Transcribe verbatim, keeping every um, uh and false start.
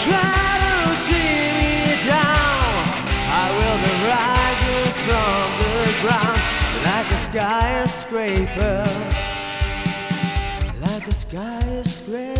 try to tear me down, I will be rising from the ground like a skyscraper, like a skyscraper.